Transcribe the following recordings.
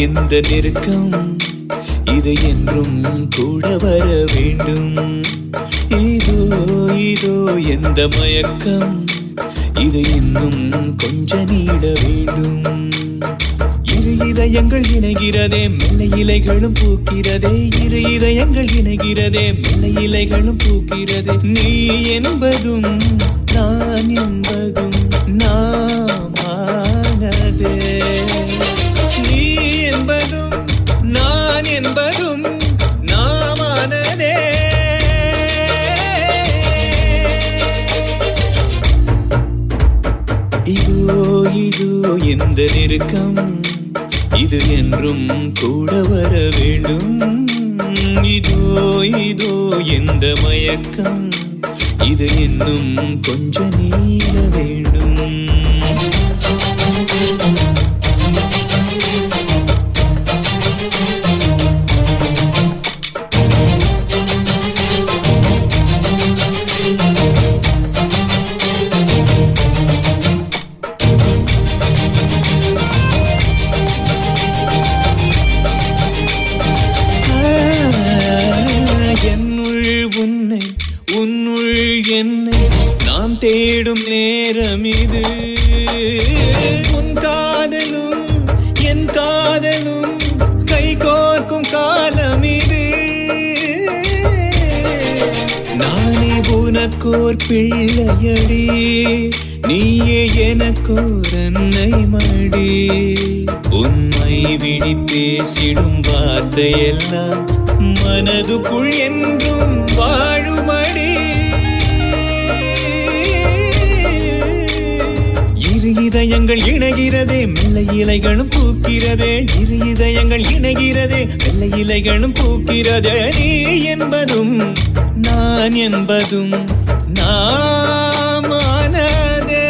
இந்த நெருக்கம் இது என்றும் கூட வர வேண்டும். இதோ இதோ எந்த மயக்கம் இது இன்னும் கொஞ்ச நீட வேண்டும். இரு இதயங்கள் இணைகிறதே மெல்ல இலைகளும் பூக்கிறதே. இரு இதயங்கள் இணைகிறதே மெல்ல இலைகளும் பூக்கிறதே. நீ என்பதும் நான் என்பதும் நாமானதே. நீ என்பதும் நான் என்பதும் நாமானதே. இதோ இதோ இந்த நெருக்கம் இது என்றும் கூட வர வேண்டும். இதோ இதோ எந்த மயக்கம் இது இன்னும் கொஞ்ச நீள வேண்டும். நாம் தேடும் நேரம் இது. உன் காதலும் என் காதலும் கை கோர்க்கும் காலம் இது. நானே உனக்கோர் பிள்ளையடி நீயே எனக்கோர் அன்னை மடி. உண்மை விழி பேசிடும் வார்த்தையெல்லாம் மனதுக்குள் என்றும் வாழுமடி. இரு இதயங்கள் இணைகிறதே மெல்ல இலைகளும் பூக்கிறதே. இரு இதயங்கள் இணைகிறதே மெல்ல இலைகளும் பூக்கிறதே. நீ என்பதும் நான் என்பதும் நாமானதே.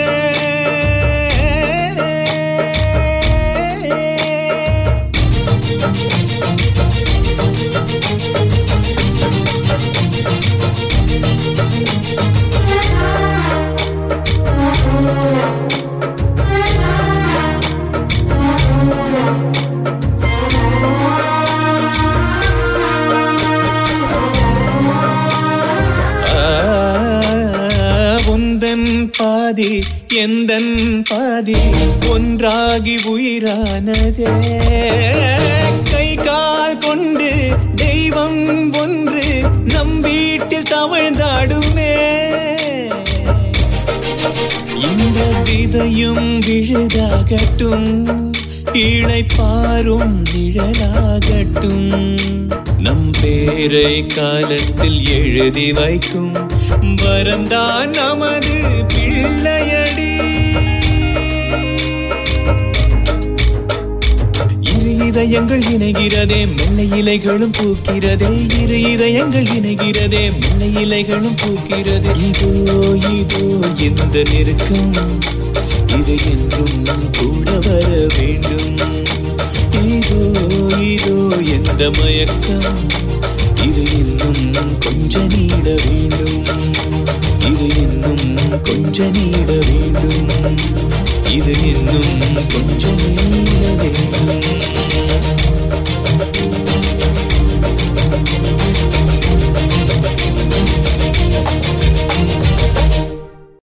பாதி எந்தன் பாதி ஒன்றாகி உயிரானதே. கை கால் கொண்டு தெய்வம் ஒன்று நம் வீட்டில் தவழ்ந்தாடுமே. இந்த விதையும் விழுதாகட்டும் இளைப்பாரும் நிழலாகட்டும். நம் பேரை காலத்தில் எழுதி வைக்கும் வரம்தான் நமது பிள்ளையடி. இரு இதயங்கள் இணைகிறதே மெல்ல இலைகளும் பூக்கிறதே. இரு இதயங்கள் இணைகிறதே மெல்ல இலைகளும் பூக்கிறதே. இதோ இதோ இந்த நெருக்கம் இது என்றும் கூட வர வேண்டும். இதோ இதோ எந்த மயக்கம் இது இன்னும் கொஞ்ச நீட வேண்டும். இது இன்னும் கொஞ்ச நீட வேண்டும். இது இன்னும் கொஞ்ச நீட வேண்டும்.